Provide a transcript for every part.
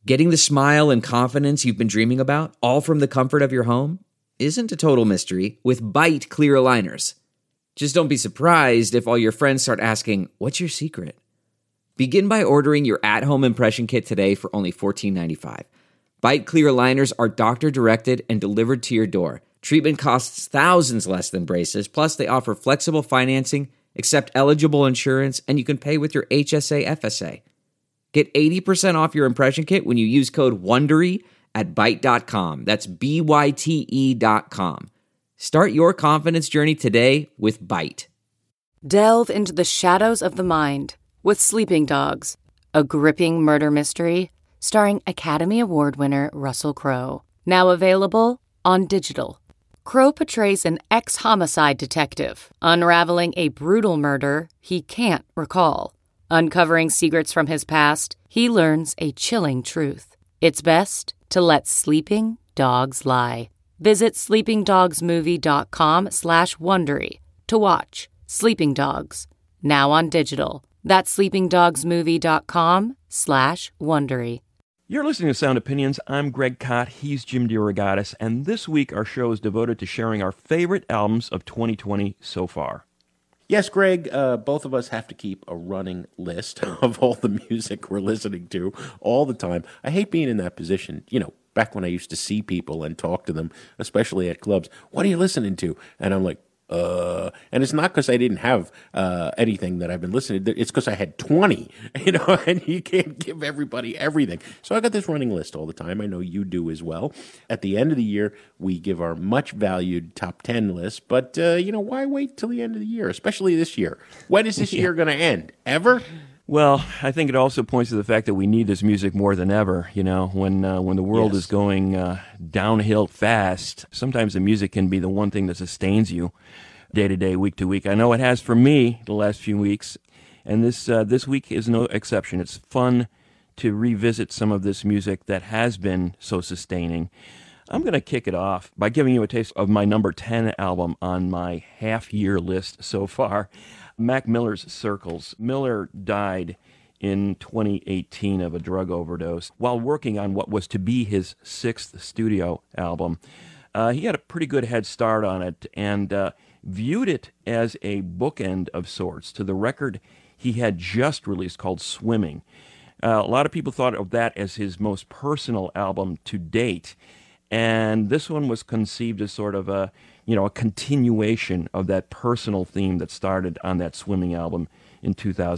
Getting the smile and confidence you've been dreaming about, all from the comfort of your home, isn't a total mystery with Byte clear aligners. Just don't be surprised if all your friends start asking, "What's your secret?" Begin by ordering your at-home impression kit today for only $14.95. Byte clear aligners are doctor-directed and delivered to your door. Treatment costs thousands less than braces, plus they offer flexible financing, accept eligible insurance, and you can pay with your HSA FSA. Get 80% off your impression kit when you use code WONDERY at Byte.com. That's BYTE.com. Start your confidence journey today with Byte. Delve into the shadows of the mind with Sleeping Dogs, a gripping murder mystery starring Academy Award winner Russell Crowe. Now available on digital. Crowe portrays an ex-homicide detective unraveling a brutal murder he can't recall. Uncovering secrets from his past, he learns a chilling truth. It's best to let sleeping dogs lie. Visit sleepingdogsmovie.com/Wondery to watch Sleeping Dogs, now on digital. That's sleepingdogsmovie.com/Wondery. You're listening to Sound Opinions. I'm Greg Kot. He's Jim DeRogatis. And this week, our show is devoted to sharing our favorite albums of 2020 so far. Yes, Greg, both of us have to keep a running list of all the music we're listening to all the time. I hate being in that position. You know, back when I used to see people and talk to them, especially at clubs, "What are you listening to?" And I'm like, and it's not because I didn't have anything that I've been listening to. It's because I had 20, and you can't give everybody everything. So I got this running list all the time. I know you do as well. At the end of the year, we give our much valued top 10 list. But, why wait till the end of the year, especially this year? When is this year going to end? Ever? Well, I think it also points to the fact that we need this music more than ever. When the world is going downhill fast, sometimes the music can be the one thing that sustains you day to day, week to week. I know it has for me the last few weeks, and this week is no exception. It's fun to revisit some of this music that has been so sustaining. I'm going to kick it off by giving you a taste of my number 10 album on my half-year list so far, Mac Miller's Circles. Miller died in 2018 of a drug overdose while working on what was to be his 6th studio album. He had a pretty good head start on it and viewed it as a bookend of sorts to the record he had just released called Swimming. A lot of people thought of that as his most personal album to date, and this one was conceived as sort of a continuation of that personal theme that started on that Swimming album in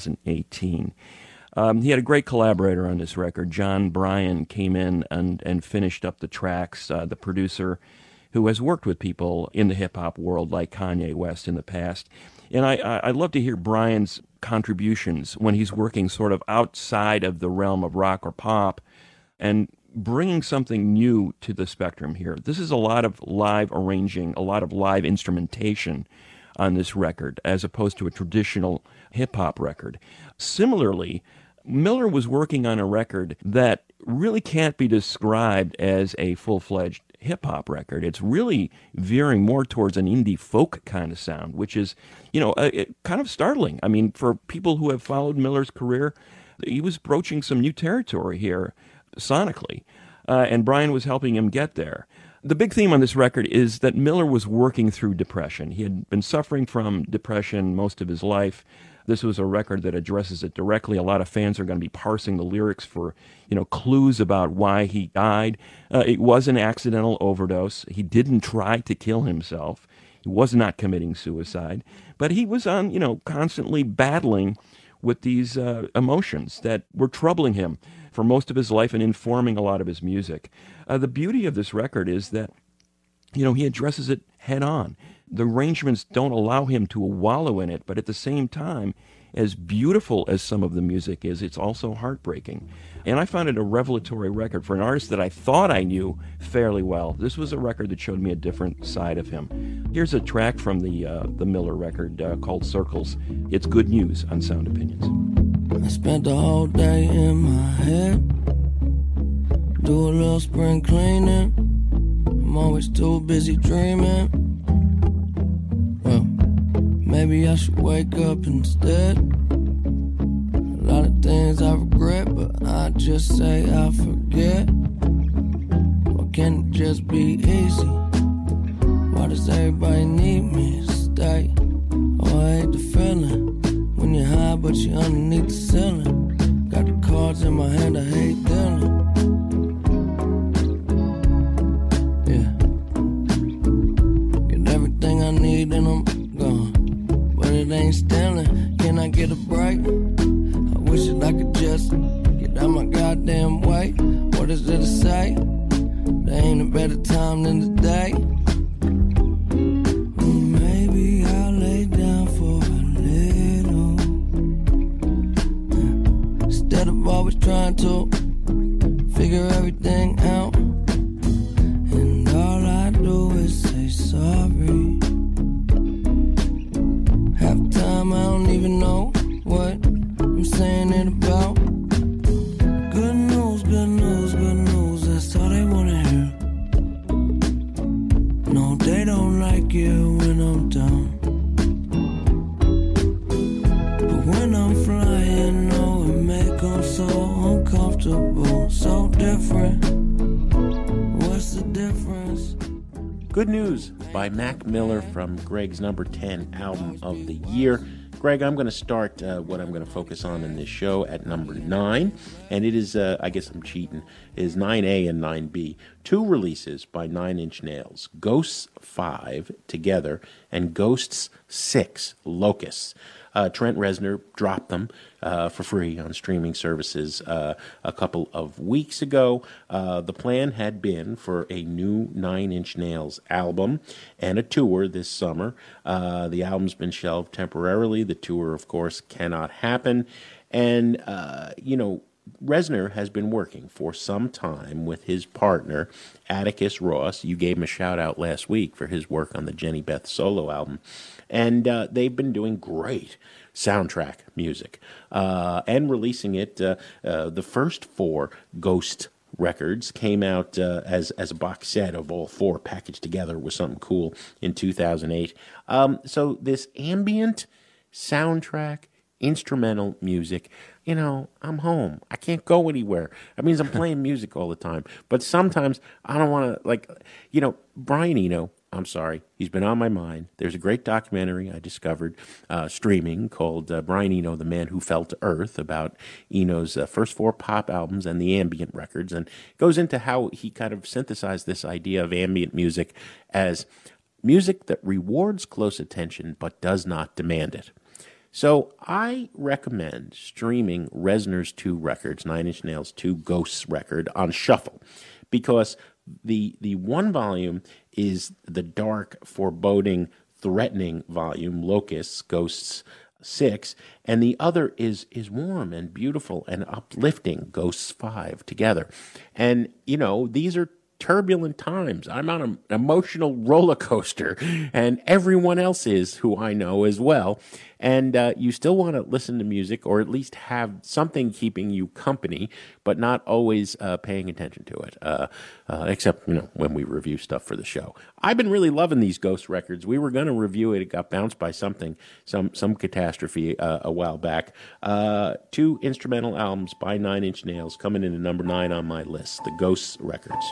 2018. He had a great collaborator on this record. John Bryan came in and finished up the tracks, the producer who has worked with people in the hip-hop world like Kanye West in the past. And I love to hear Bryan's contributions when he's working sort of outside of the realm of rock or pop and bringing something new to the spectrum here. This is a lot of live arranging, a lot of live instrumentation on this record, as opposed to a traditional hip-hop record. Similarly, Miller was working on a record that really can't be described as a full-fledged hip-hop record. It's really veering more towards an indie folk kind of sound, which is, kind of startling. I mean, for people who have followed Miller's career, he was broaching some new territory here sonically, and Bryan was helping him get there. The big theme on this record is that Miller was working through depression. He had been suffering from depression most of his life. This was a record that addresses it directly. A lot of fans are going to be parsing the lyrics for, clues about why he died. It was an accidental overdose. He didn't try to kill himself. He was not committing suicide. But he was on, constantly battling with these emotions that were troubling him for most of his life and informing a lot of his music. The beauty of this record is that, he addresses it head on. The arrangements don't allow him to wallow in it, but at the same time, as beautiful as some of the music is, it's also heartbreaking. And I found it a revelatory record for an artist that I thought I knew fairly well. This was a record that showed me a different side of him. Here's a track from the Miller record called Circles. It's good news on Sound Opinions. I spent the whole day in my head, do a little spring cleaning. I'm always too busy dreaming. Well, maybe I should wake up instead. A lot of things things I regret, but I just say I forget. Why can't it just be easy? Why does everybody need me to stay? Oh, I hate the feeling when you're high but you're underneath the ceiling. Got the cards in my hand, I hate dealing. Yeah, get everything I need and I'm gone, but it ain't stealing. Can I get a break? I wish that I could just get out my goddamn way. What is there to say? There ain't a better time than today. Maybe I'll lay down for a little, instead of always trying to figure everything out. And all I do is say sorry. Half the time I don't even know what I'm saying it about. Good news, good news, good news, that's all they wanna hear. No, they don't like it when I'm down, but when I'm flying, no, it make them so uncomfortable, so different. What's the difference? Good News by Mac Miller from Greg's number 10 album of the year. Greg, I'm going to start what I'm going to focus on in this show at number 9, and it is, I guess I'm cheating, is 9A and 9B. 2 releases by Nine Inch Nails, Ghosts 5, Together, and Ghosts 6, Locusts. Trent Reznor dropped them for free on streaming services a couple of weeks ago. The plan had been for a new Nine Inch Nails album and a tour this summer. The album's been shelved temporarily. The tour, of course, cannot happen. And, Reznor has been working for some time with his partner, Atticus Ross. You gave him a shout-out last week for his work on the Jenny Beth solo album. And they've been doing great soundtrack music and releasing it. The first 4 Ghost records came out as a box set of all 4 packaged together with something cool in 2008. So this ambient soundtrack, instrumental music, I'm home. I can't go anywhere. That means I'm playing music all the time. But sometimes I don't want to, Brian Eno, I'm sorry, he's been on my mind. There's a great documentary I discovered streaming called Brian Eno, The Man Who Fell to Earth, about Eno's first 4 pop albums and the ambient records, and goes into how he kind of synthesized this idea of ambient music as music that rewards close attention but does not demand it. So I recommend streaming Reznor's 2 records, Nine Inch Nails' 2 Ghosts record, on shuffle, because the one volume is the dark, foreboding, threatening volume, Locusts, Ghosts 6, and the other is warm and beautiful and uplifting, Ghosts 5, Together. And, these are turbulent times. I'm on an emotional roller coaster, and everyone else is, who I know as well. And you still want to listen to music, or at least have something keeping you company, but not always paying attention to it, except, when we review stuff for the show. I've been really loving these Ghost records. We were going to review it. It got bounced by some catastrophe a while back. 2 instrumental albums by Nine Inch Nails coming in at number 9 on my list, the Ghosts records.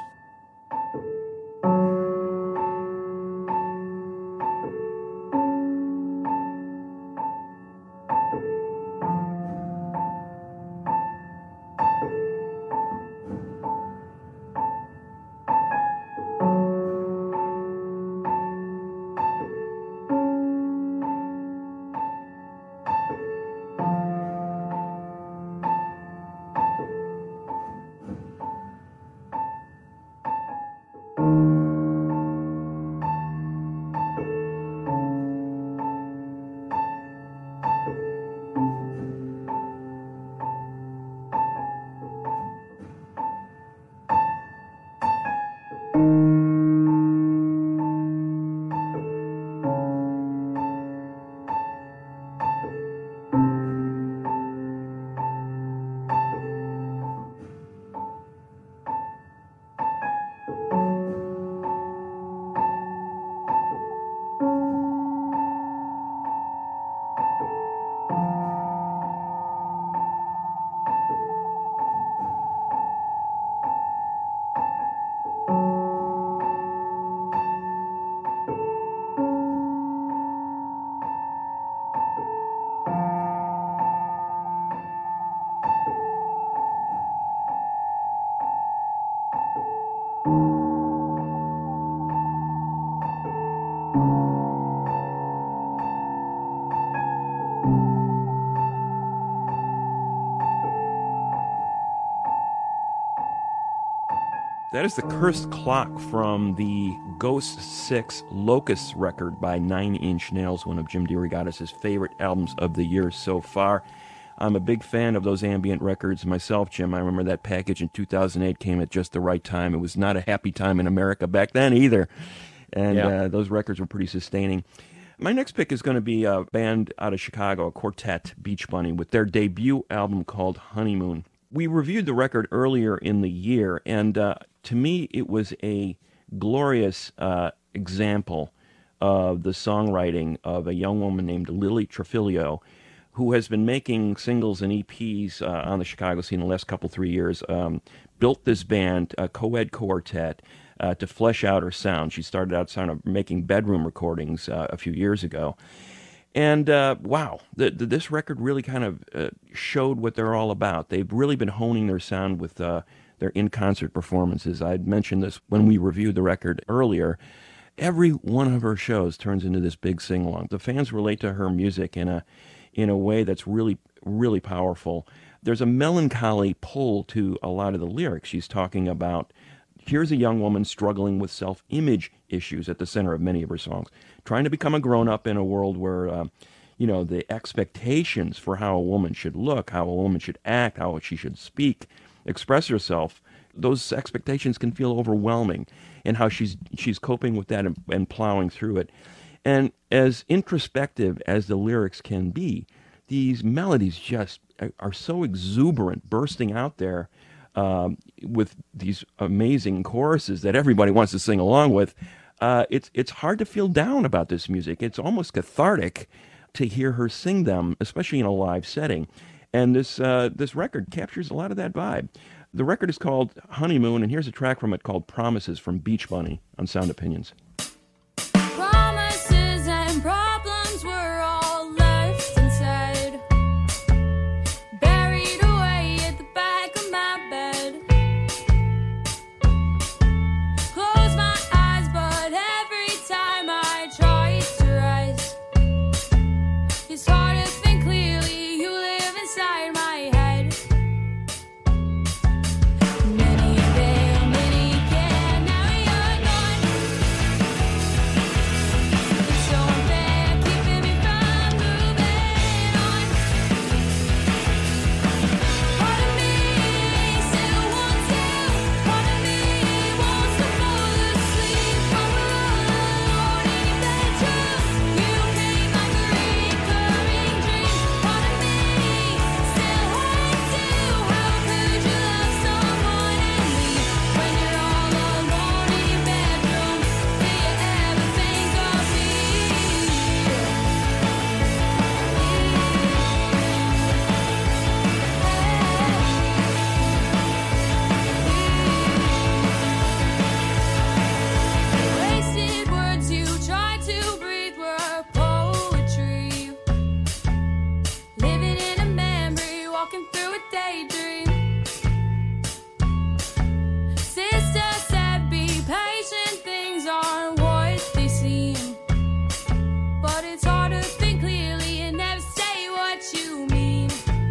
That is the Cursed Clock from the Ghost 6 Locusts record by Nine Inch Nails, one of Jim DeRogatis' favorite albums of the year so far. I'm a big fan of those ambient records myself, Jim. I remember that package in 2008 came at just the right time. It was not a happy time in America back then either. And those records were pretty sustaining. My next pick is going to be a band out of Chicago, a quartet, Beach Bunny, with their debut album called Honeymoon. We reviewed the record earlier in the year, and to me it was a glorious example of the songwriting of a young woman named Lily Trafilio, who has been making singles and EPs on the Chicago scene the last 3 years, built this band, a co-ed quartet, to flesh out her sound. She started out making bedroom recordings a few years ago. And wow, this record really kind of showed what they're all about. They've really been honing their sound with their in-concert performances. I'd mentioned this when we reviewed the record earlier. Every one of her shows turns into this big sing-along. The fans relate to her music in a way that's really, really powerful. There's a melancholy pull to a lot of the lyrics. She's talking about, here's a young woman struggling with self-image issues at the center of many of her songs, trying to become a grown-up in a world where, the expectations for how a woman should look, how a woman should act, how she should speak, express herself, those expectations can feel overwhelming, and how she's coping with that and plowing through it. And as introspective as the lyrics can be, these melodies just are so exuberant, bursting out there with these amazing choruses that everybody wants to sing along with. It's hard to feel down about this music. It's almost cathartic to hear her sing them, especially in a live setting. And this record captures a lot of that vibe. The record is called Honeymoon, and here's a track from it called Promises from Beach Bunny on Sound Opinions. Promises and problems were all left inside, buried away at the back of my bed. Close my eyes, but every time I try to rise, it's hard to think clearly. You live inside my head. Many a day, many again, now you're gone. It's so unfair, keeping me from moving on. Part of me still wants you, part of me wants to fall asleep all alone in your bedroom. You came like a recurring dream. Part of me still hates you. How could you love someone and leave when you're all alone in your bedroom? Do you ever think of me? Wasted words you tried to breathe were poetry. Living in a memory, walking through a daydream. Sister said, be patient, things aren't what they seem. But it's hard to think clearly and never say what you mean.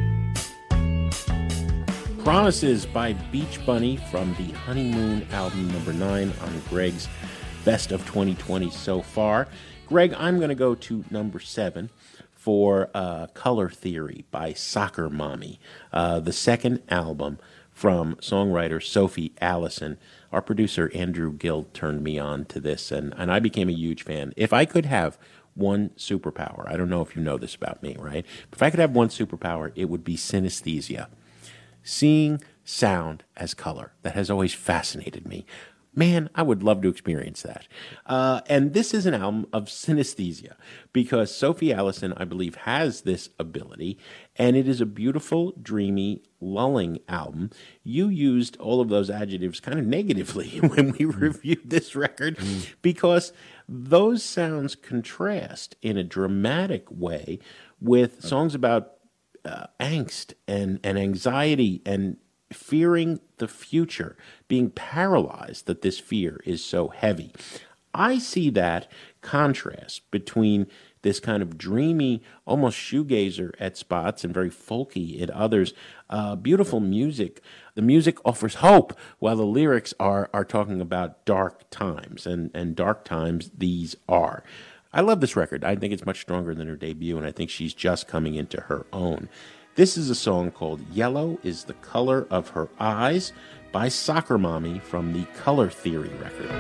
Promises by Beach Bunny from the Honeymoon album number 9 on Greg's Best of 2020 so far. Greg, I'm going to go to number 7 for Color Theory by Soccer Mommy, the second album from songwriter Sophie Allison. Our producer Andrew Gill turned me on to this, and I became a huge fan. If I could have one superpower, I don't know if you know this about me, right? But if I could have one superpower, it would be synesthesia. Seeing sound as color. That has always fascinated me. Man, I would love to experience that. And this is an album of synesthesia because Sophie Allison, I believe, has this ability, and it is a beautiful, dreamy, lulling album. You used all of those adjectives kind of negatively when we reviewed this record because those sounds contrast in a dramatic way with songs about angst and anxiety and fearing the future, being paralyzed that this fear is so heavy. I see that contrast between this kind of dreamy, almost shoegazer at spots and very folky at others. Beautiful music. The music offers hope, while the lyrics are talking about dark times, and dark times these are. I love this record. I think it's much stronger than her debut, and I think she's just coming into her own. This is a song called Yellow is the Color of Her Eyes by Soccer Mommy from the Color Theory record.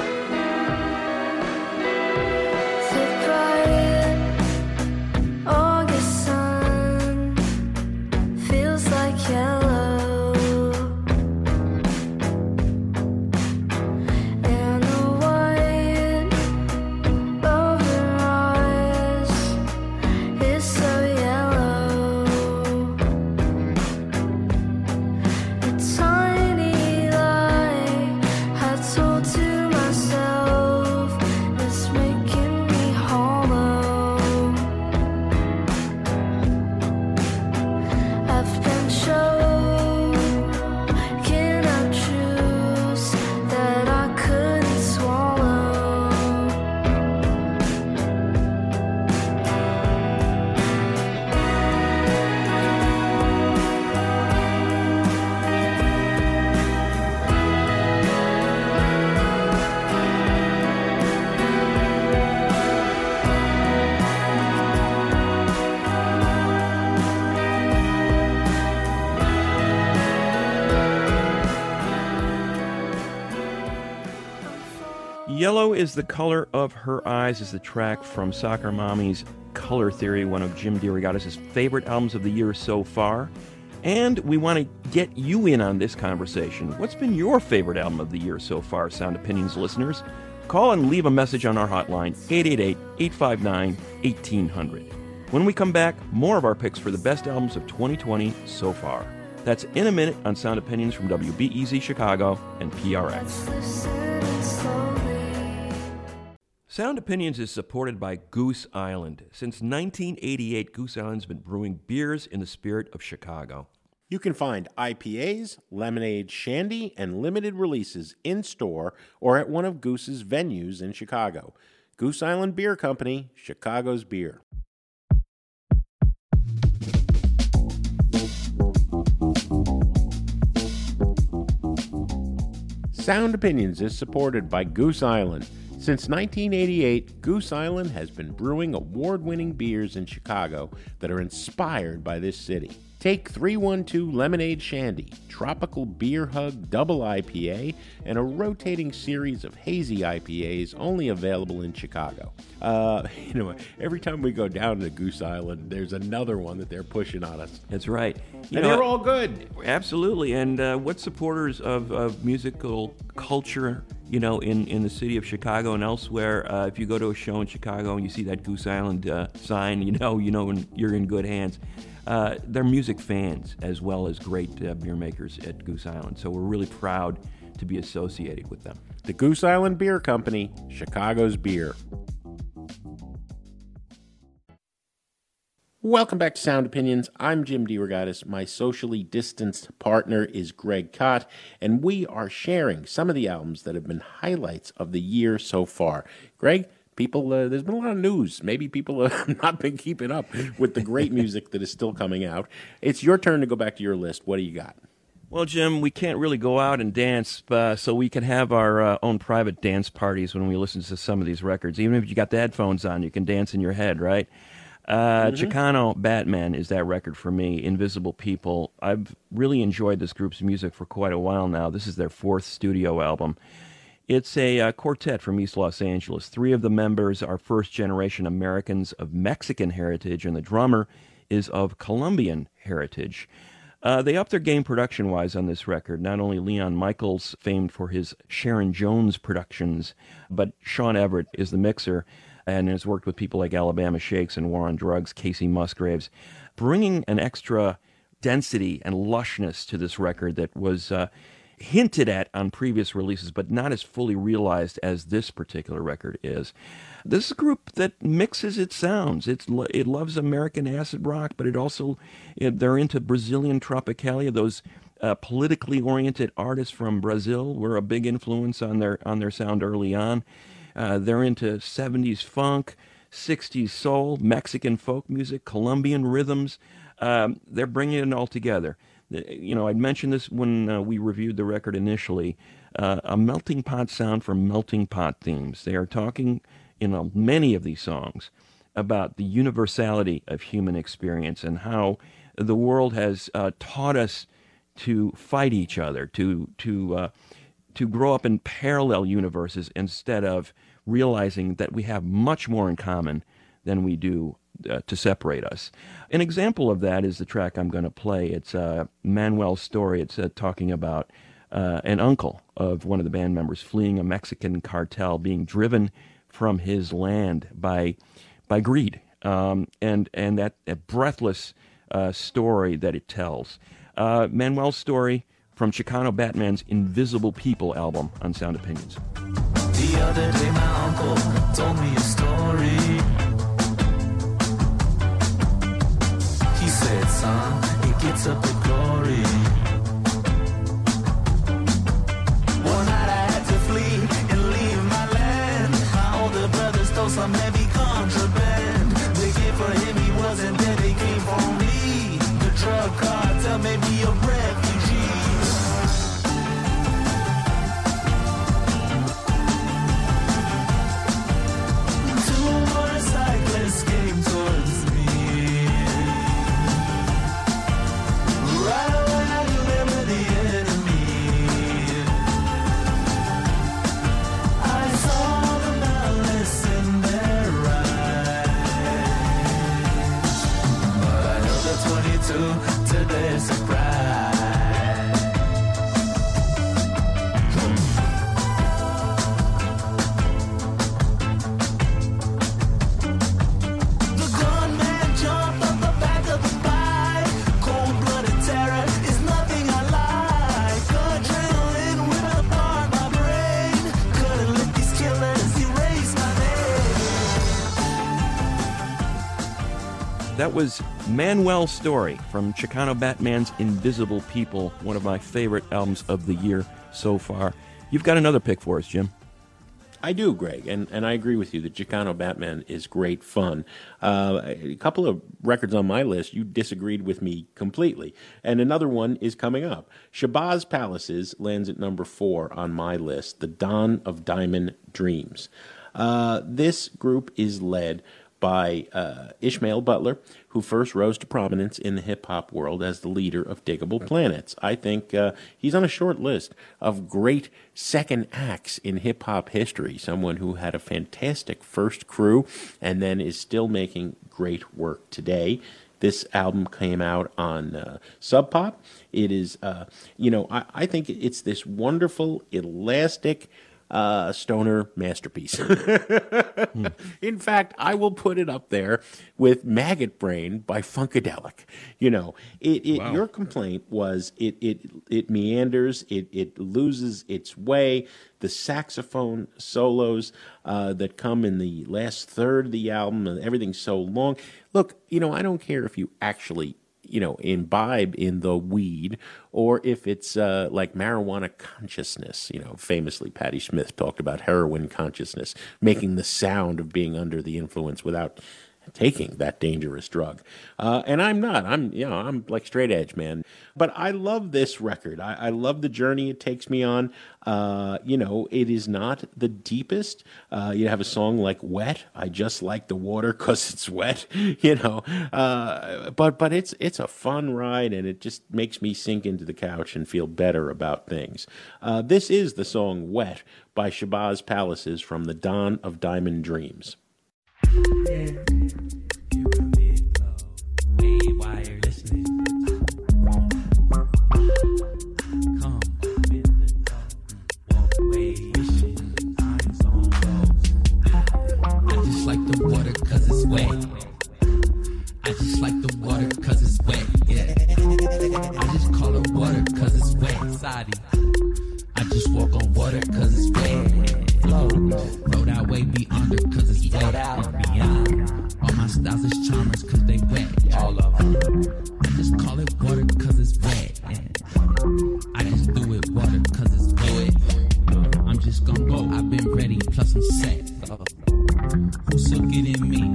August sun feels like yellow, and the white of her eyes is so yellow. A tiny lie I told to myself is making me hollow. I've been choking up truths that I couldn't swallow. Yellow is the Color of Her Eyes is the track from Soccer Mommy's Color Theory, one of Jim DeRogatis' favorite albums of the year so far. And we want to get you in on this conversation. What's been your favorite album of the year so far, Sound Opinions listeners? Call and leave a message on our hotline, 888-859-1800. When we come back, more of our picks for the best albums of 2020 so far. That's in a minute on Sound Opinions from WBEZ Chicago and PRX. Listening slowly. Sound Opinions is supported by Goose Island. Since 1988, Goose Island's been brewing beers in the spirit of Chicago. You can find IPAs, lemonade, shandy, and limited releases in-store or at one of Goose's venues in Chicago. Goose Island Beer Company, Chicago's beer. Sound Opinions is supported by Goose Island. Since 1988, Goose Island has been brewing award-winning beers in Chicago that are inspired by this city. Take 312 Lemonade Shandy, Tropical Beer Hug Double IPA, and a rotating series of hazy IPAs only available in Chicago. Every time we go down to Goose Island, there's another one that they're pushing on us. That's right. And they're all good. Absolutely. And what supporters of musical culture, in the city of Chicago and elsewhere, if you go to a show in Chicago and you see that Goose Island sign, when you're in good hands. They're music fans as well as great beer makers at Goose Island. So we're really proud to be associated with them. The Goose Island Beer Company, Chicago's beer. Welcome back to Sound Opinions. I'm Jim DeRogatis. My socially distanced partner is Greg Kot, and we are sharing some of the albums that have been highlights of the year so far. Greg, there's been a lot of news. Maybe people have not been keeping up with the great music that is still coming out. It's your turn to go back to your list. What do you got? Well, Jim, we can't really go out and dance, so we can have our own private dance parties when we listen to some of these records. Even if you got the headphones on, you can dance in your head, right? Chicano Batman is that record for me. Invisible People. I've really enjoyed this group's music for quite a while now. This is their fourth studio album. It's a quartet from East Los Angeles. Three of the members are first-generation Americans of Mexican heritage, and the drummer is of Colombian heritage. They upped their game production-wise on this record. Not only Leon Michaels, famed for his Sharon Jones productions, but Sean Everett is the mixer and has worked with people like Alabama Shakes and War on Drugs, Casey Musgraves, bringing an extra density and lushness to this record that was hinted at on previous releases, but not as fully realized as this particular record is. This is a group that mixes its sounds. It loves American acid rock, but they're into Brazilian tropicalia. Those politically oriented artists from Brazil were a big influence on their sound early on. They're into 70s funk, 60s soul, Mexican folk music, Colombian rhythms. They're bringing it all together. I'd mentioned this when we reviewed the record initially, a melting pot sound for melting pot themes. They are talking in many of these songs about the universality of human experience and how the world has taught us to fight each other, to grow up in parallel universes instead of realizing that we have much more in common than we do to separate us. An example of that is the track I'm going to play. It's Manuel's story. It's talking about an uncle of one of the band members fleeing a Mexican cartel, being driven from his land by greed, and that breathless story that it tells. Manuel's story from Chicano Batman's Invisible People album on Sound Opinions. The other day my uncle told me a story. He said, son, it gets up to glory. One night I had to flee and leave my land. My older brother stole some heavy contraband. They came for him, he wasn't there, they came for me. The drug cartel made me a refugee. Came towards me. Right away I remember the enemy. I saw the malice in their eyes, but I held the 22 to their surprise. That was Manuel's story from Chicano Batman's Invisible People, one of my favorite albums of the year so far. You've got another pick for us, Jim. I do, Greg, and I agree with you that Chicano Batman is great fun. A couple of records on my list, you disagreed with me completely, and another one is coming up. Shabazz Palaces lands at number 4 on my list, The Dawn of Diamond Dreams. This group is led by Ishmael Butler, who first rose to prominence in the hip-hop world as the leader of Diggable Planets. I think he's on a short list of great second acts in hip-hop history, someone who had a fantastic first crew and then is still making great work today. This album came out on Sub Pop. It is, I think it's this wonderful, elastic, stoner masterpiece. In fact, I will put it up there with Maggot Brain by Funkadelic. Wow. Your complaint was it meanders, it loses its way. The saxophone solos that come in the last third of the album, and everything's so long. Look, I don't care if you actually imbibe in the weed, or if it's like marijuana consciousness. Famously, Patti Smith talked about heroin consciousness, making the sound of being under the influence without taking that dangerous drug. And I'm not. I'm like straight edge, man. But I love this record. I love the journey it takes me on. It is not the deepest. You have a song like Wet. I just like the water because it's wet, But it's a fun ride, and it just makes me sink into the couch and feel better about things. This is the song Wet by Shabazz Palaces from The Dawn of Diamond Dreams. I just like the water cause it's wet, yeah. I just call it water cause it's wet, Sadi. I just walk on water cause it's wet. Float out way beyond it cause it's wet and beyond. All my styles is charmers cause they wet, all of them. I just call it water cause it's wet, yeah. I just do it water cause it's wet. I'm just gonna go, I've been ready plus I'm set. Who's so getting me?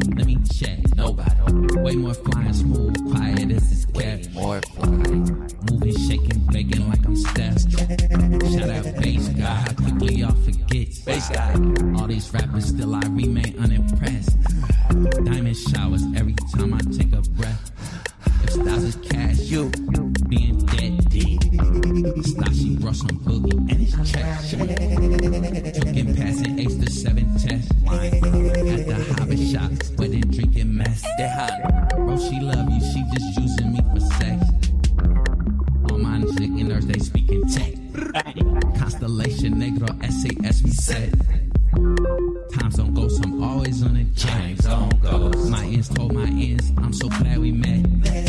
rap bass guy. How quickly y'all forget. Bass guy. All these rappers still I remain unimpressed. Diamond showers every time I take a breath. If styles is cash, you being dead deep. Stashy brought some boogie and it's check. Joking passing Ace to 7 chest. At the hobby shop, sweating, drinking mess. They hot. Bro, she love you, she just using me for sex. All my niggas, they speaking tech. Constellation Negro, SAS, we set. Time zone goes, I'm always on a time zone goes. My ends told my ends, I'm so glad we met.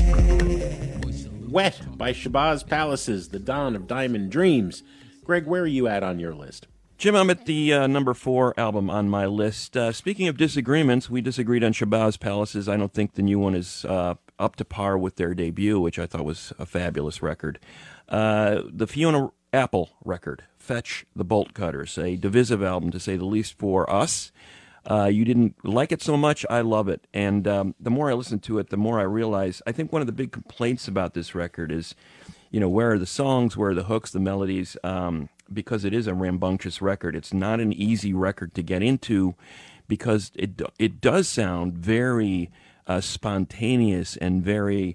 Wet by Shabazz Palaces, the dawn of Diamond Dreams. Greg, where are you at on your list? Jim, I'm at the number 4 album on my list. Speaking of disagreements, we disagreed on Shabazz Palaces. I don't think the new one is up to par with their debut, which I thought was a fabulous record. The Fiona Apple record, Fetch the Bolt Cutters, a divisive album to say the least for us. You didn't like it so much. I love it. And the more I listen to it, the more I realize, I think one of the big complaints about this record is, where are the songs, where are the hooks, the melodies, because it is a rambunctious record. It's not an easy record to get into because it does sound very spontaneous and very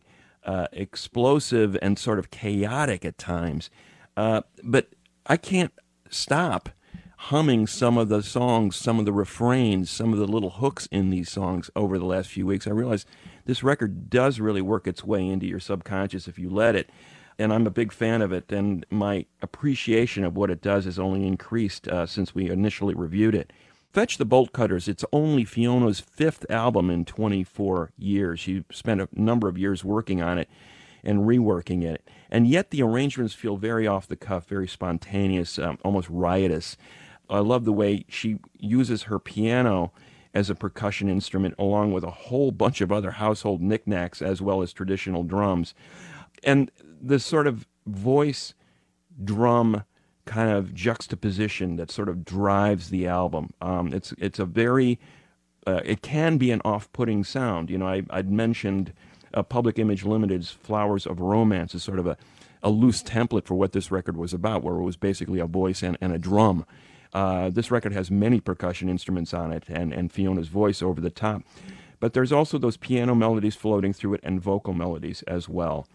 explosive and sort of chaotic at times. But I can't stop humming some of the songs, some of the refrains, some of the little hooks in these songs over the last few weeks. I realize this record does really work its way into your subconscious if you let it. And I'm a big fan of it, and my appreciation of what it does has only increased since we initially reviewed it. Fetch the Bolt Cutters, it's only Fiona's 5th album in 24 years. She spent a number of years working on it and reworking it. And yet the arrangements feel very off the cuff, very spontaneous, almost riotous. I love the way she uses her piano as a percussion instrument along with a whole bunch of other household knickknacks as well as traditional drums. And this sort of voice drum kind of juxtaposition that sort of drives the album. It's a very, it can be an off-putting sound. I'd mentioned Public Image Limited's Flowers of Romance is sort of a loose template for what this record was about, where it was basically a voice and a drum. This record has many percussion instruments on it and Fiona's voice over the top. But there's also those piano melodies floating through it and vocal melodies as well.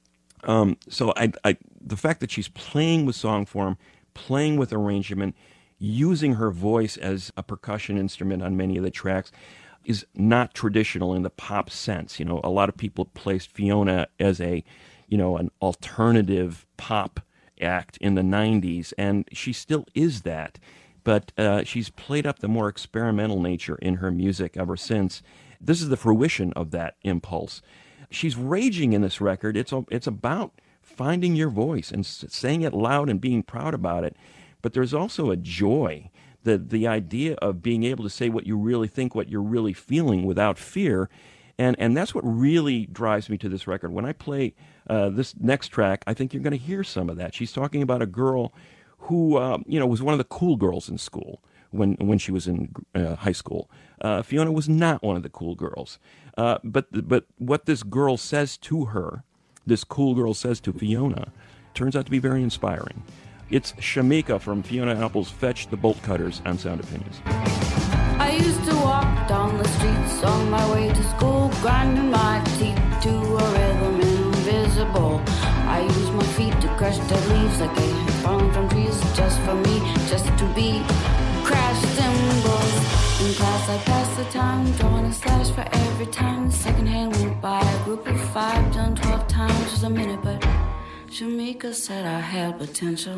So the fact that she's playing with song form, playing with arrangement, using her voice as a percussion instrument on many of the tracks is not traditional in the pop sense. A lot of people placed Fiona as an alternative pop act in the 90s, and she still is that. But she's played up the more experimental nature in her music ever since. This is the fruition of that impulse. She's raging in this record. It's about finding your voice and saying it loud and being proud about it. But there's also a joy, the idea of being able to say what you really think, what you're really feeling without fear. And that's what really drives me to this record. When I play this next track, I think you're going to hear some of that. She's talking about a girl who was one of the cool girls in school when she was in high school. Fiona was not one of the cool girls. But what this girl says to her, this cool girl says to Fiona, turns out to be very inspiring. It's Shamika from Fiona Apple's Fetch the Bolt Cutters on Sound Opinions. I used to walk down the streets on my way to school, grinding my teeth to a rhythm invisible. I used my feet to crush dead leaves like they had fallen from trees just for me, just to be crash cymbals. In class I passed the time, drawing a slash for every time. The second hand went by, a group of 5 done 12 times was a minute, but Shamika said I had potential.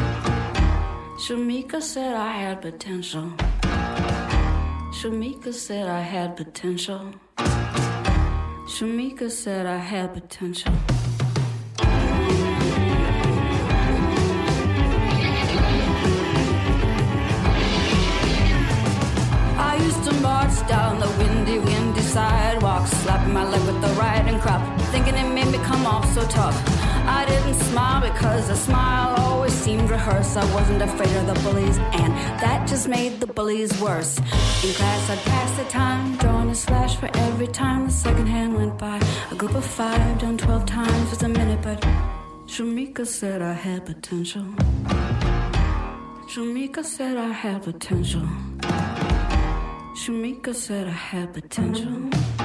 Shamika said I had potential. Shamika said I had potential. Shamika said I had potential. I used to march down the windy sidewalk, slapping my leg with the riding crop, thinking it made me come off so tough. I didn't smile because a smile always seemed rehearsed. I wasn't afraid of the bullies, and that just made the bullies worse. In class I'd pass the time, drawing a slash for every time the second hand went by. A group of 5 done 12 times was a minute, but Shamika said I had potential. Shamika said I had potential. Shamika said I had potential.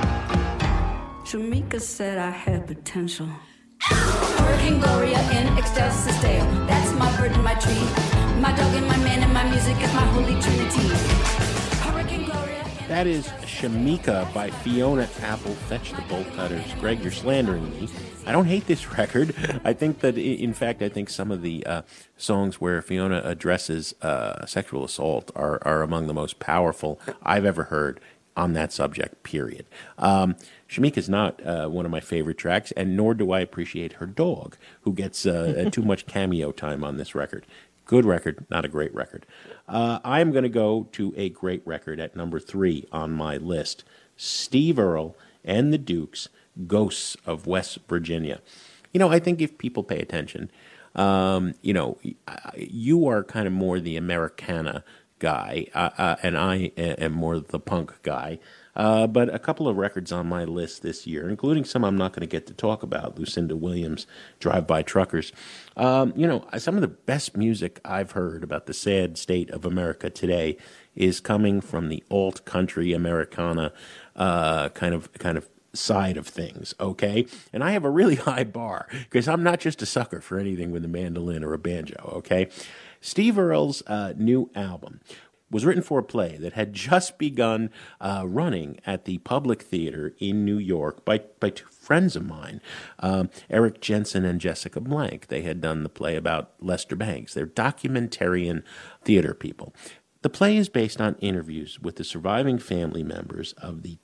Shamika said I had potential. Hurricane Gloria in excelsis Deo. That's my bird and my tree. My dog and my man and my music is my holy trinity. Hurricane Gloria. That is Shamika by Fiona Apple, Fetch the Bolt Cutters. Greg, you're slandering me. I don't hate this record. I think that, in fact, I think some of the songs where Fiona addresses sexual assault are among the most powerful I've ever heard on that subject, period. Shamika is not one of my favorite tracks, and nor do I appreciate her dog, who gets too much cameo time on this record. Good record, not a great record. I'm going to go to a great record at number 3 on my list. Steve Earle and the Dukes, Ghosts of West Virginia. You know, I think if people pay attention, you know, you are kind of more the Americana guy, and I am more the punk guy. But a couple of records on my list this year, including some I'm not going to get to talk about, Lucinda Williams, Drive-By Truckers. You know, some of the best music I've heard about the sad state of America today is coming from the alt-country Americana kind of side of things, okay? And I have a really high bar, because I'm not just a sucker for anything with a mandolin or a banjo, okay? Steve Earle's new album was written for a play that had just begun running at the Public Theater in New York by two friends of mine, Eric Jensen and Jessica Blank. They had done the play about Lester Bangs. They're documentarian theater people. The play is based on interviews with the surviving family members of the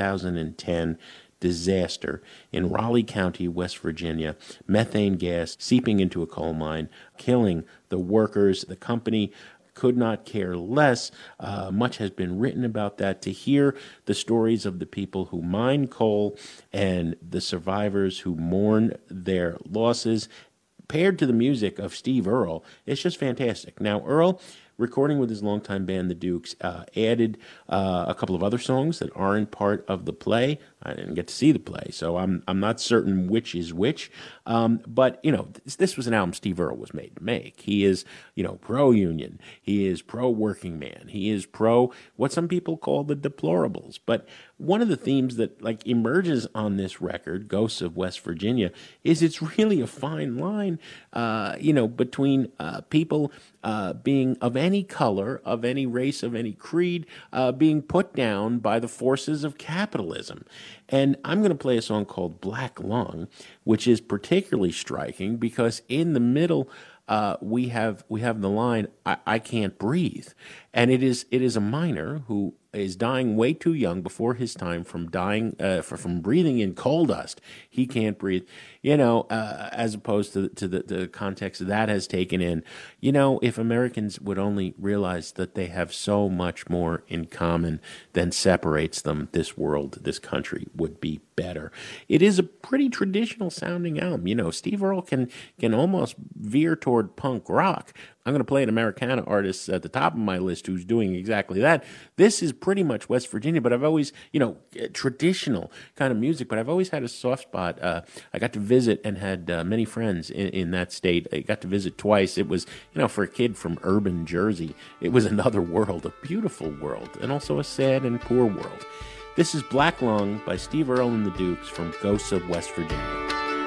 2010 disaster in Raleigh County, West Virginia, methane gas seeping into a coal mine, killing the workers. The company could not care less. Much has been written about that. To hear the stories of the people who mine coal and the survivors who mourn their losses, paired to the music of Steve Earle, it's just fantastic. Now, Earle, recording with his longtime band, The Dukes, added a couple of other songs that aren't part of the play. I didn't get to see the play, so I'm not certain which is which. But, you know, this was an album Steve Earle was made to make. He is, you know, pro-union. He is pro-working man. He is pro what some people call the deplorables. But one of the themes that, like, emerges on this record, Ghosts of West Virginia, is it's really a fine line, you know, between people being of any color, of any race, of any creed, being put down by the forces of capitalism. And I'm going to play a song called Black Lung, which is particularly striking because in the middle we have the line, I can't breathe. And it is a miner who is dying way too young before his time from breathing in coal dust. He can't breathe, you know, as opposed to the context that has taken in. You know, if Americans would only realize that they have so much more in common than separates them, this world, this country would be better. It is a pretty traditional sounding album. You know, Steve Earle can almost veer toward punk rock. I'm going to play an Americana artist at the top of my list who's doing exactly that. This is pretty much West Virginia, but I've always, you know, traditional kind of music, but I've always had a soft spot. I got to visit and had many friends in that state. I got to visit twice. It was, you know, for a kid from urban Jersey, it was another world, a beautiful world, and also a sad and poor world. This is Black Lung by Steve Earle and the Dukes from Ghosts of West Virginia.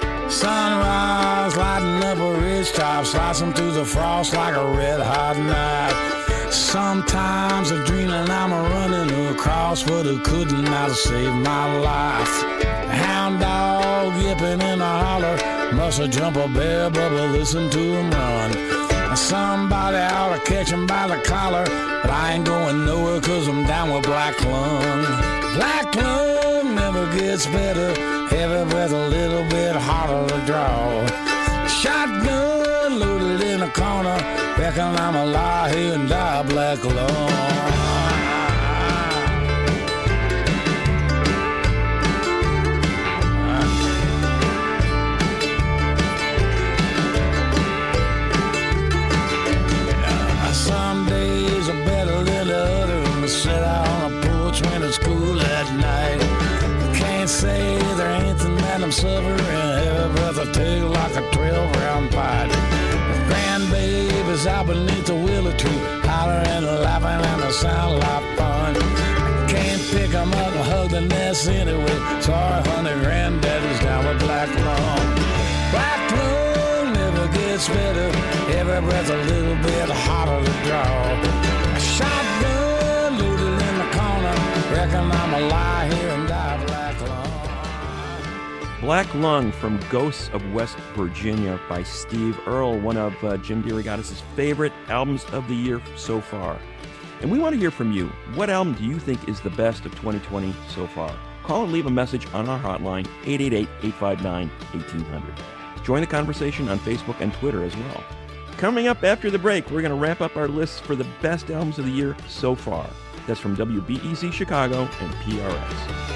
Sunrise lighting up a ridge top, slicing through the frost like a red hot knife. Sometimes I'm dreaming I'm running across, but who couldn't have saved my life? A hound dog yipping in a holler, must have jumped a bear, but we'll listen to him run. Somebody ought to catch him by the collar, but I ain't going nowhere cause I'm down with Black Lung. Black Lung never gets better, heavy breath a little bit harder to draw. Shotgun loaded in a corner, reckon I'ma lie here and die Black Lung. Some days are better than the other, and sit out on a porch when it's cool at night. I can't say there ain't anything that I'm suffering, every breath I take like a 12-round pipe. Grandbaby's out beneath the willow tree, hollering and laughing and the sound like fun. Can't pick 'em up and hug the nest anyway. Sorry, honey, granddaddy's down with black lung. Black lung never gets better. Every breath a little bit hotter to draw. A shotgun loaded in the corner. Reckon I'ma lie here and die black lung. Black Lung from Ghosts of West Virginia by Steve Earle, one of Jim DeRogatis' favorite albums of the year so far. And we want to hear from you. What album do you think is the best of 2020 so far? Call and leave a message on our hotline, 888-859-1800. Join the conversation on Facebook and Twitter as well. Coming up after the break, we're going to wrap up our lists for the best albums of the year so far. That's from WBEZ Chicago and PRX.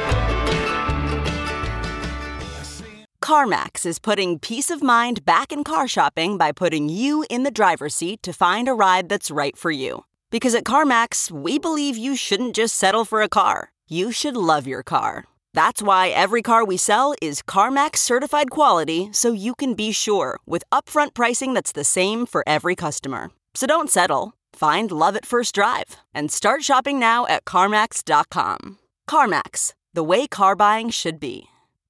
CarMax is putting peace of mind back in car shopping by putting you in the driver's seat to find a ride that's right for you. Because at CarMax, we believe you shouldn't just settle for a car. You should love your car. That's why every car we sell is CarMax certified quality, so you can be sure with upfront pricing that's the same for every customer. So don't settle. Find love at first drive and start shopping now at CarMax.com. CarMax, the way car buying should be.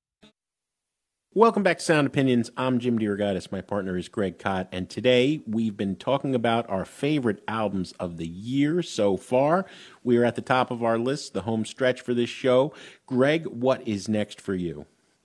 Welcome back to Sound Opinions. I'm Jim DeRogatis. My partner is Greg Kot. And today we've been talking about our favorite albums of the year so far. We are at the top of our list, the home stretch for this show. Greg, what is next for you?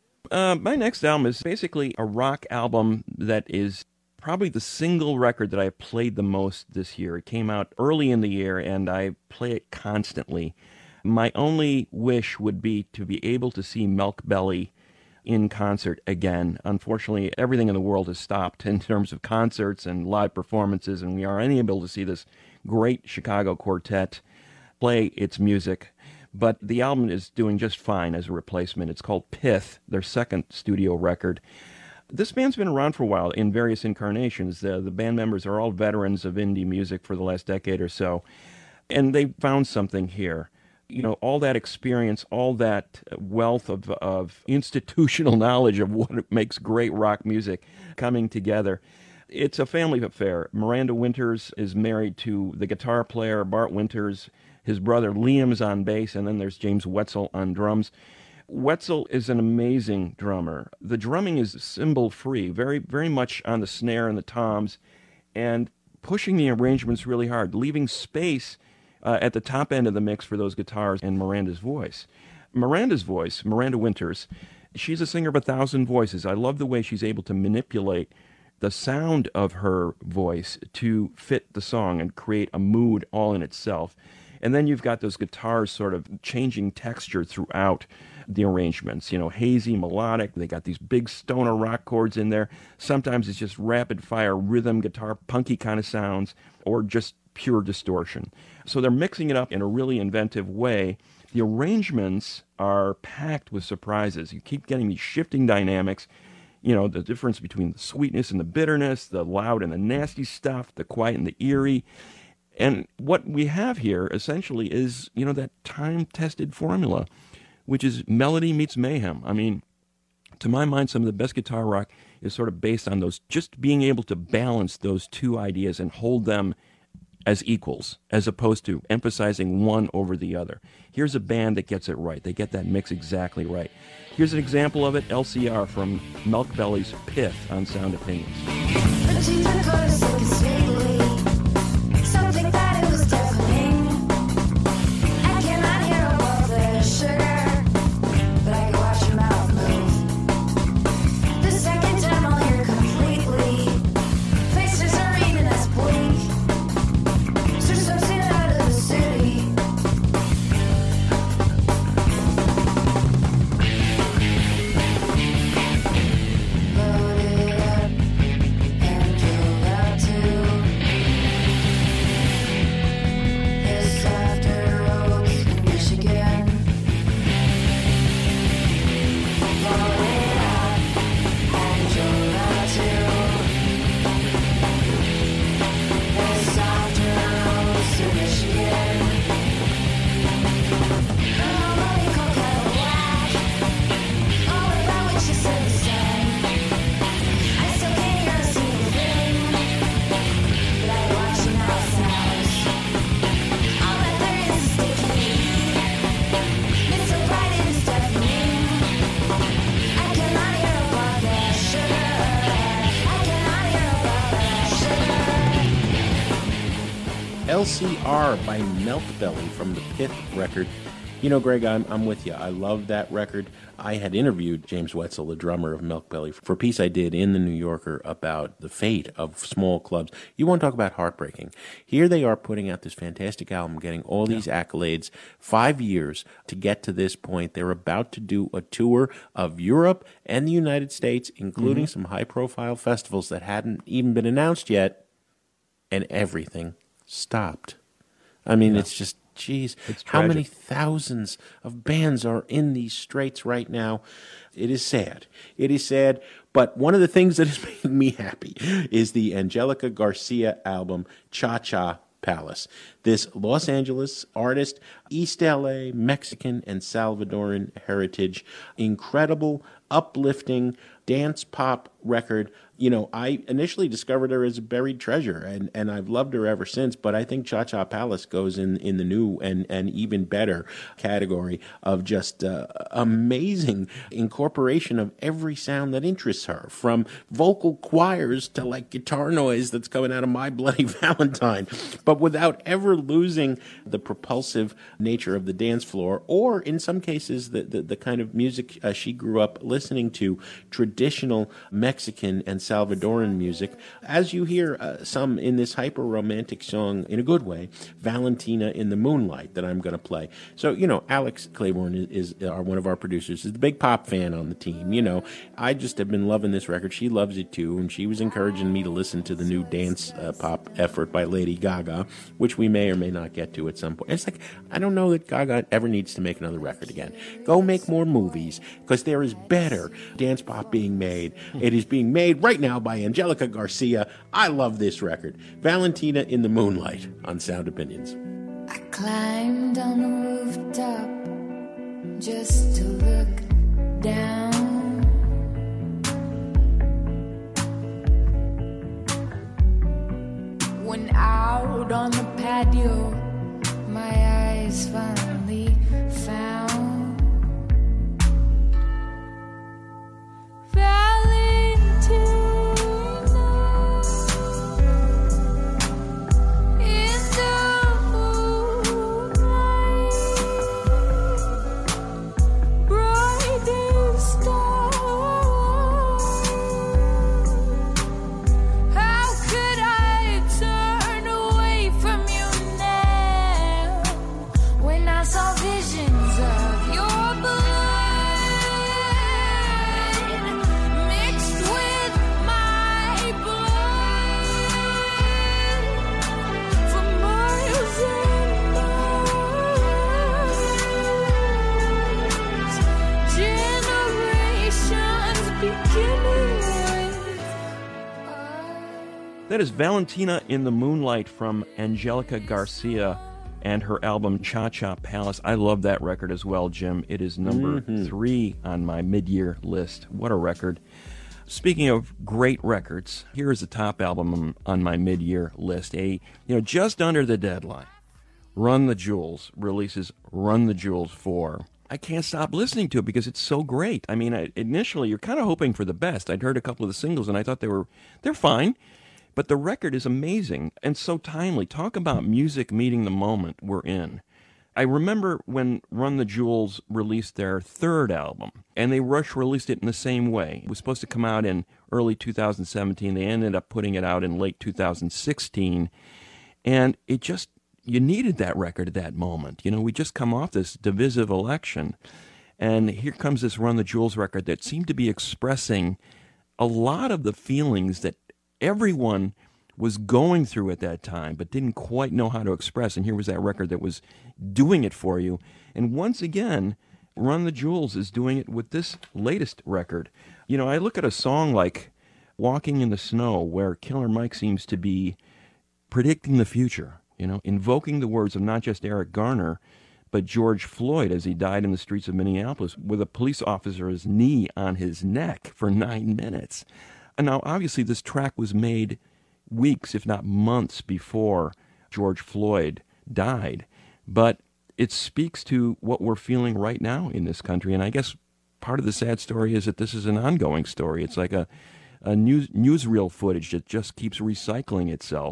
My next album is basically a rock album that is probably the single record that I have played the most this year. It came out early in the year, and I play it constantly. My only wish would be to be able to see Milk Belly in concert again. Unfortunately, everything in the world has stopped in terms of concerts and live performances, and we are unable to see this great Chicago quartet play its music. But the album is doing just fine as a replacement. It's called Pith, their second studio record. This band's been around for a while in various incarnations. The band members are all veterans of indie music for the last decade or so, and they found something here. You know, all that experience, all that wealth of institutional knowledge of what makes great rock music coming together. It's a family affair. Miranda Winters is married to the guitar player, Bart Winters. His brother Liam's on bass, and then there's James Wetzel on drums. Wetzel is an amazing drummer. The drumming is cymbal-free, very, very much on the snare and the toms, and pushing the arrangements really hard, leaving space at the top end of the mix for those guitars and Miranda's voice. Miranda's voice, Miranda Winters, she's a singer of 1,000 voices. I love the way she's able to manipulate the sound of her voice to fit the song and create a mood all in itself. And then you've got those guitars sort of changing texture throughout the arrangements, you know, hazy, melodic. They got these big stoner rock chords in there. Sometimes it's just rapid-fire rhythm guitar, punky kind of sounds, or just pure distortion. So they're mixing it up in a really inventive way. The arrangements are packed with surprises. You keep getting these shifting dynamics, you know, the difference between the sweetness and the bitterness, the loud and the nasty stuff, the quiet and the eerie. And what we have here essentially is, you know, that time-tested formula, which is melody meets mayhem. I mean, to my mind, some of the best guitar rock is sort of based on those, just being able to balance those two ideas and hold them as equals, as opposed to emphasizing one over the other. Here's a band that gets it right. They get that mix exactly right. Here's an example of it, LCR from Milk Belly's Pith on Sound Opinions. Something that it was deafening. I cannot hear a word of the sugar, but I can watch your mouth move. The second time I'll hear completely. Faces are reading as bleak. So just get out of the city. Load it up and kill out too. LCR by Milk Belly from the Pith record. You know, Greg, I'm with you. I love that record. I had interviewed James Wetzel, the drummer of Milk Belly, for a piece I did in the New Yorker about the fate of small clubs. You want to talk about heartbreaking. Here they are putting out this fantastic album, getting all these accolades, 5 years to get to this point. They're about to do a tour of Europe and the United States, including some high-profile festivals that hadn't even been announced yet, and everything stopped. I mean, it's just... Jeez, how many thousands of bands are in these straits right now? It is sad. It is sad. But one of the things that is making me happy is the Angelica Garcia album, Cha Cha Palace. This Los Angeles artist, East LA, Mexican, and Salvadoran heritage, incredible, uplifting dance pop record. You know, I initially discovered her as a buried treasure, and I've loved her ever since, but I think Cha Cha Palace goes in the new and even better category of just amazing incorporation of every sound that interests her, from vocal choirs to like guitar noise that's coming out of My Bloody Valentine, but without ever losing the propulsive nature of the dance floor, or in some cases the kind of music she grew up listening to, traditional Mexican and Salvadoran music, as you hear some in this hyper-romantic song, in a good way, Valentina in the Moonlight, that I'm going to play. So, you know, Alex Claiborne is one of our producers, is the big pop fan on the team. You know, I just have been loving this record. She loves it too, and she was encouraging me to listen to the new dance pop effort by Lady Gaga, which we may or may not get to at some point. It's like, I don't know that Gaga ever needs to make another record again. Go make more movies, because there is better dance pop being made. It is being made right now by Angelica Garcia. I love this record. Valentina in the Moonlight on Sound Opinions. I climbed on the rooftop just to look down. When out on the patio, my eyes finally found That is Valentina in the Moonlight from Angelica Garcia and her album Cha Cha Palace. I love that record as well, Jim. It is number 3 on my mid-year list. What a record. Speaking of great records, here is the top album on my mid-year list. Just under the deadline, Run the Jewels releases Run the Jewels 4. I can't stop listening to it because it's so great. I mean, initially, you're kind of hoping for the best. I'd heard a couple of the singles, and I thought they're fine. But the record is amazing and so timely. Talk about music meeting the moment we're in. I remember when Run the Jewels released their third album, and they released it in the same way. It was supposed to come out in early 2017. They ended up putting it out in late 2016. And you needed that record at that moment. You know, we just come off this divisive election, and here comes this Run the Jewels record that seemed to be expressing a lot of the feelings that everyone was going through at that time, but didn't quite know how to express. And here was that record that was doing it for you. And once again, Run the Jewels is doing it with this latest record. You know, I look at a song like Walking in the Snow, where Killer Mike seems to be predicting the future, you know, invoking the words of not just Eric Garner, but George Floyd as he died in the streets of Minneapolis with a police officer's knee on his neck for 9 minutes. And now, obviously, this track was made weeks, if not months, before George Floyd died. But it speaks to what we're feeling right now in this country. And I guess part of the sad story is that this is an ongoing story. It's like a newsreel footage that just keeps recycling itself.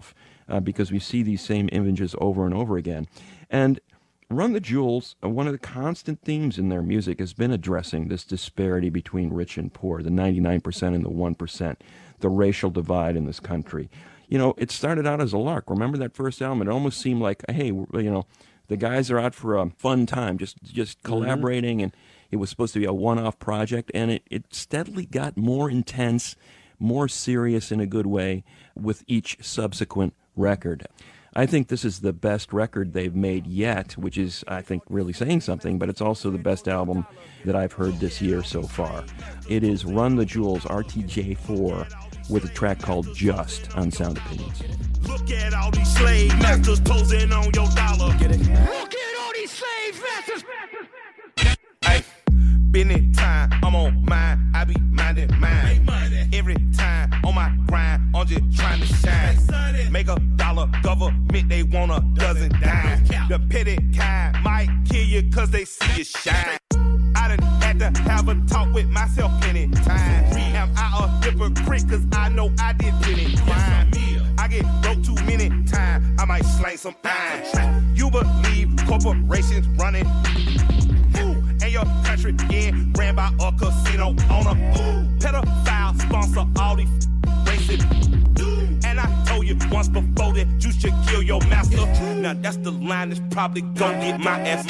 because we see these same images over and over again. And Run the Jewels, one of the constant themes in their music has been addressing this disparity between rich and poor, the 99% and the 1%, the racial divide in this country. You know, it started out as a lark. Remember that first album? It almost seemed like, hey, you know, the guys are out for a fun time, just collaborating, and it was supposed to be a one-off project, and it steadily got more intense, more serious in a good way with each subsequent record. I think this is the best record they've made yet, which is, I think, really saying something, but it's also the best album that I've heard this year so far. It is Run the Jewels, RTJ4, with a track called Just on Sound Opinions. Look at all these slave masters posing on your dollar. Get it? Look at all these slave masters. Hey, been it time, I'm on mine, I be minding mine. Every time on my grind, I'm just trying to shine. Make $1, government, they want a dozen dimes. The petty kind might kill you cause they see you shine. I done had to have a talk with myself plenty times. Am I a hypocrite cause I know I did plenty crime. I get broke too many times, I might slang some iron. You believe corporations running, and your country getting ran by a casino owner. Pedophile sponsor all these racist. And I told you once before that you should kill your master. Now that's the line that's probably gonna get my ass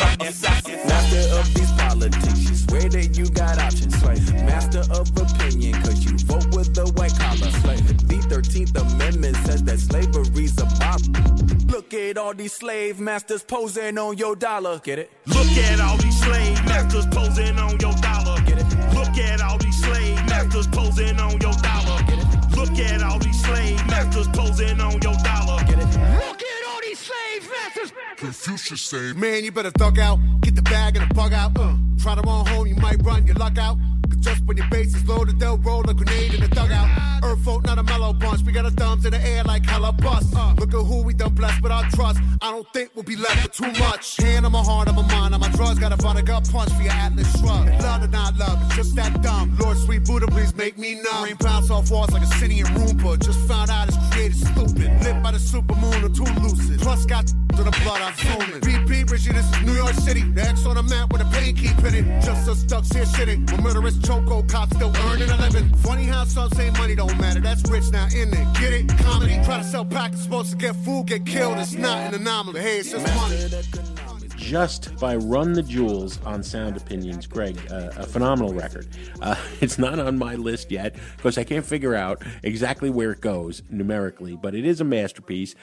Master of these politics, you swear that you got options. Master of opinion, cause you vote with the white collar. The 13th Amendment says that slavery's a bop. Look at all these slave masters posing on your dollar. Get it? Look at all these slave masters posing on your dollar. Get it? Look at all these slave masters posing on your dollar. Get it? Look at all these slave masters posing on your dollar. Get it? Look at all these slave masters. Confucius say, man, you better thug out, get the bag and the bug out. Try to run home, you might run your luck out. Cause just when your base is loaded, they'll roll a grenade in the dugout. Earth folk, not a mellow bunch. We got our thumbs in the air like hella bust. Look at who we done blessed with our trust. I don't think we'll be left with too much. Hand on my heart, on my mind, on my drugs. Got a run a gut punch for your Atlas shrug. Love or not love, it's just that dumb. Lord, sweet Buddha, please make me numb. Rain bounce off walls like a city in Roomba. Just found out it's created stupid. Lit by the super moon or too lucid. Plus got to the blood, I'm zooming. Repeat, Richie, this is New York City. The X on the map with a pain keep in it. Just us ducks here shitting. When murderous choco cops still earning a living. Funny how some say money don't matter. That's rich now, in it. Get it? Comedy. Try to sell packets, supposed to get food, get killed. It's not an anomaly. Hey, it's just money. Just by Run the Jewels on Sound Opinions. Greg, a phenomenal record. It's not on my list yet because I can't figure out exactly where it goes numerically, but it is a masterpiece.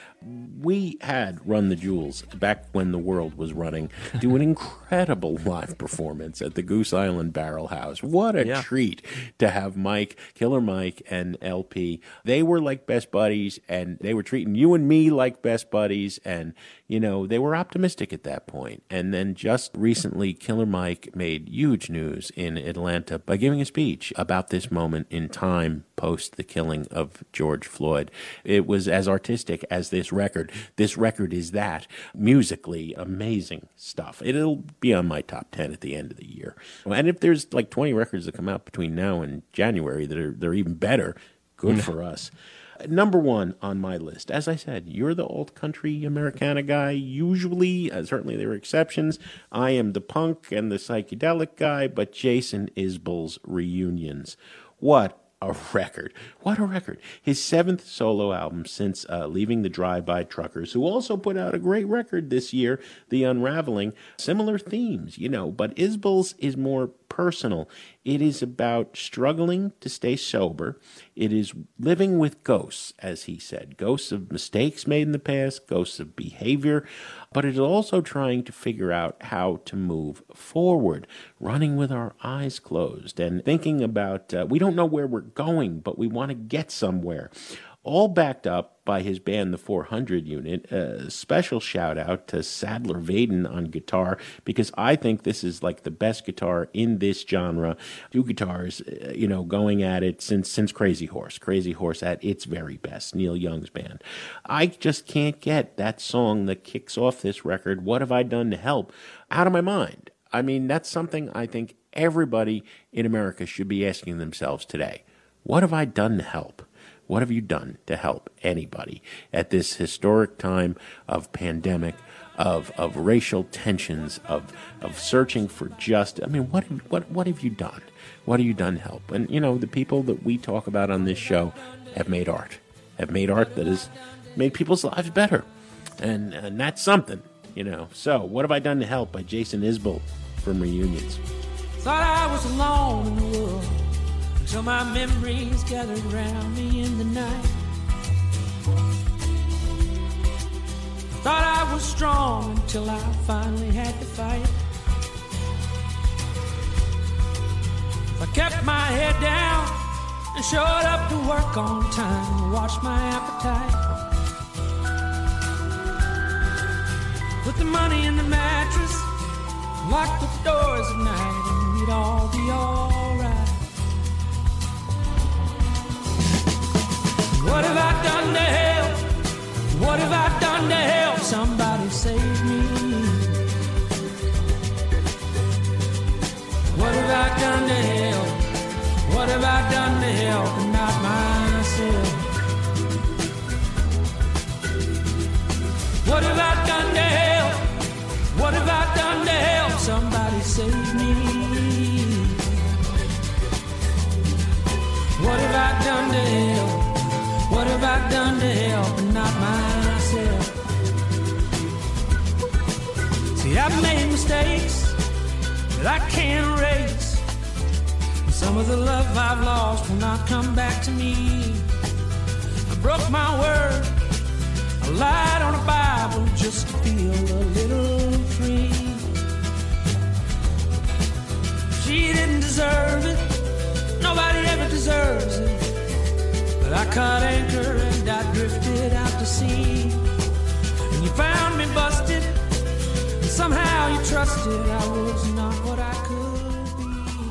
We had Run the Jewels back when the world was running, do an incredible live performance at the Goose Island Barrel House. What a treat to have Mike, Killer Mike, and LP. They were like best buddies, and they were treating you and me like best buddies, and, you know, they were optimistic at that point. And then just recently, Killer Mike made huge news in Atlanta by giving a speech about this moment in time post the killing of George Floyd. It was as artistic as this record. This record is that. Musically, amazing stuff. It'll be on my top 10 at the end of the year. And if there's like 20 records that come out between now and January they're even better, good for us. Number one on my list, as I said, you're the old country Americana guy. Usually, certainly there are exceptions. I am the punk and the psychedelic guy, but Jason Isbell's Reunions. What a record. What a record. His 7th solo album since leaving the Drive-By Truckers, who also put out a great record this year, The Unraveling. Similar themes, you know, but Isbell's is more personal. It is about struggling to stay sober. It is living with ghosts, as he said, ghosts of mistakes made in the past, ghosts of behavior, but it is also trying to figure out how to move forward, running with our eyes closed and thinking about, we don't know where we're going, but we want to get somewhere. All backed up by his band, the 400 Unit. A special shout out to Sadler Vaden on guitar, because I think this is like the best guitar in this genre. Two guitars, you know, going at it since Crazy Horse. Crazy Horse at its very best, Neil Young's band. I just can't get that song that kicks off this record, What Have I Done to Help, out of my mind. I mean, that's something I think everybody in America should be asking themselves today. What have I done to help? What have you done to help anybody at this historic time of pandemic, of racial tensions, of searching for justice? I mean, what have you done? What have you done to help? And, the people that we talk about on this show have made art that has made people's lives better. And that's something, So, What Have I Done to Help by Jason Isbell from Reunions. Thought I was alone in the world until my memories gathered around me in the night. Thought I was strong until I finally had to fight. I kept my head down and showed up to work on time, watched my appetite. Put the money in the mattress, lock the doors at night, and we'd all be alright. What have I done to help? What have I done to help somebody save me? What have I done to help? What have I done to help and not myself? What have I done to help? What have I done to help somebody save me? What have I done to help? What have I done to help and not myself? See, I've made mistakes that I can't erase. Some of the love I've lost will not come back to me. I broke my word, I lied on a Bible just to feel a little free. She didn't deserve it, nobody ever deserves it. But I caught anchor and I drifted out to sea. And you found me busted, and somehow you trusted I was not what I could be.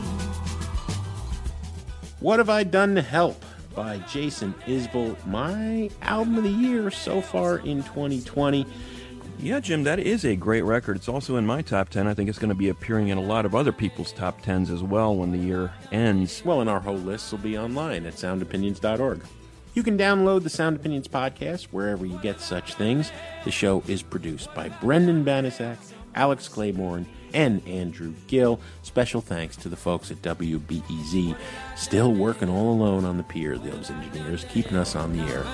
What Have I Done to Help by Jason Isbell, my album of the year so far in 2020. Yeah, Jim, that is a great record. It's also in my top 10. I think it's going to be appearing in a lot of other people's top 10s as well when the year ends. Well, and our whole list will be online at soundopinions.org. You can download the Sound Opinions podcast wherever you get such things. The show is produced by Brendan Banasak, Alex Claiborne, and Andrew Gill. Special thanks to the folks at WBEZ, still working all alone on the pier, those engineers, keeping us on the air.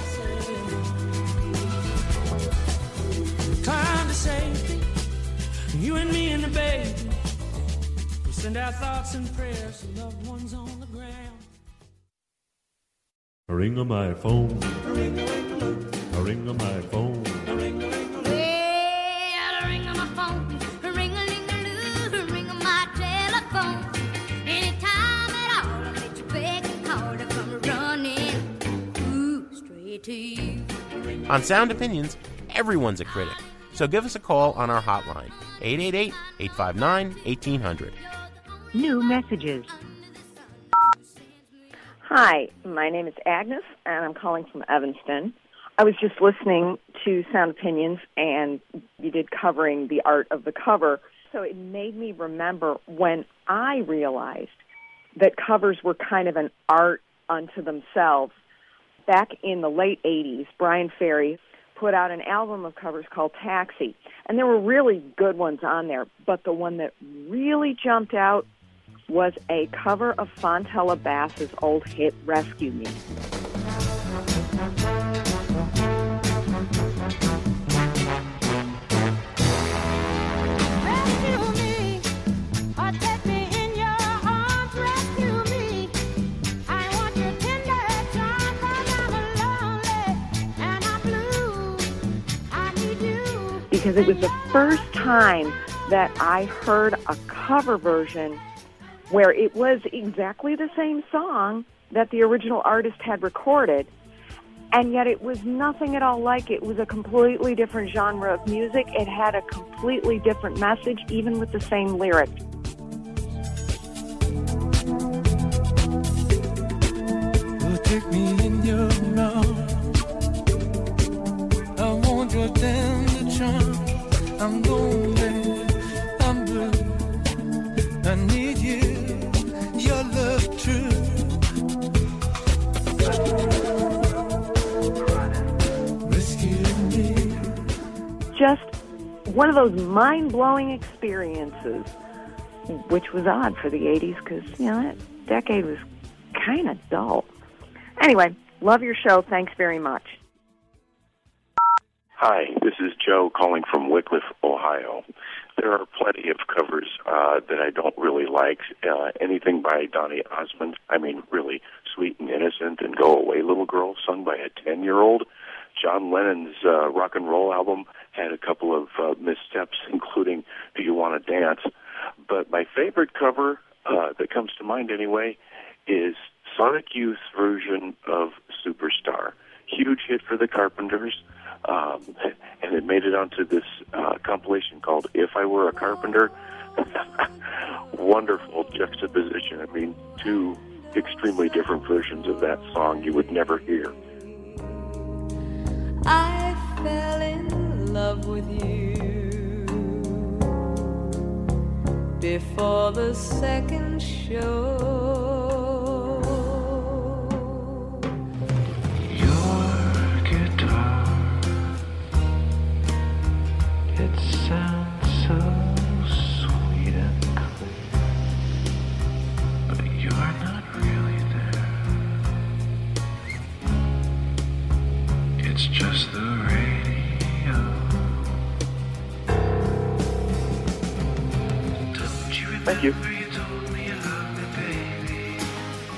Climb to safety, you and me and the baby. We send our thoughts and prayers to loved ones on the ground. Ring on my phone. Ring on my phone. On Sound Opinions, everyone's a critic. So give us a call on our hotline, 888-859-1800. New messages. Hi, my name is Agnes, and I'm calling from Evanston. I was just listening to Sound Opinions, and you did covering the art of the cover. So it made me remember when I realized that covers were kind of an art unto themselves. Back in the late 80s, Brian Ferry put out an album of covers called Taxi, and there were really good ones on there, but the one that really jumped out was a cover of Fontella Bass's old hit, Rescue Me. Because it was the first time that I heard a cover version where it was exactly the same song that the original artist had recorded, and yet it was nothing at all like it. It was a completely different genre of music. It had a completely different message, even with the same lyrics. Take me in your arms. I want your tender charm. I'm lonely, I'm blue. I need you, your love true. just one of those mind-blowing experiences, which was odd for the 80s because, that decade was kind of dull. Anyway, love your show. Thanks very much. Hi, this is Joe calling from Wycliffe, Ohio. There are plenty of covers that I don't really like. Anything by Donny Osmond, really Sweet and Innocent and Go Away Little Girl, sung by a 10-year-old. John Lennon's rock and roll album had a couple of missteps, including Do You Want to Dance? But my favorite cover that comes to mind anyway is Sonic Youth's version of Superstar. Huge hit for the Carpenters. And it made it onto this compilation called If I Were a Carpenter. Wonderful juxtaposition. Two extremely different versions of that song you would never hear. I fell in love with you before the second show. It sounds so sweet and clean, but you're not really there. It's just the radio. Don't you remember? Thank you. You told me you loved me, baby.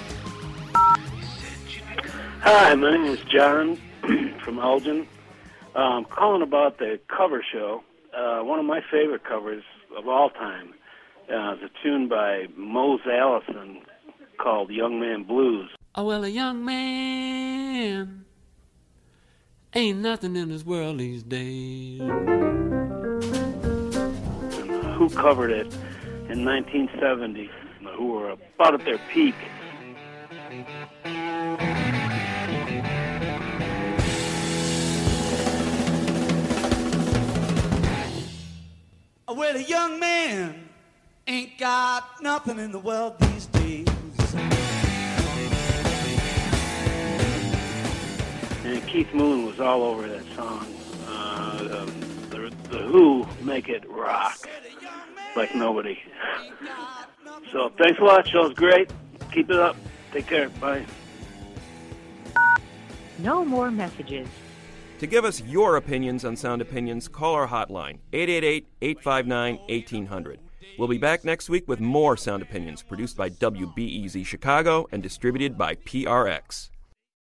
Hi, my name is John from Elgin. Calling about the cover show. One of my favorite covers of all time is a tune by Mose Allison called Young Man Blues. Oh, well, a young man ain't nothing in this world these days. And Who covered it in 1970, who were about at their peak. Well, a young man ain't got nothing in the world these days. And Keith Moon was all over that song. The Who make it rock like nobody. So thanks a lot. Show's great. Keep it up. Take care. Bye. No more messages. To give us your opinions on Sound Opinions, call our hotline, 888-859-1800. We'll be back next week with more Sound Opinions, produced by WBEZ Chicago and distributed by PRX.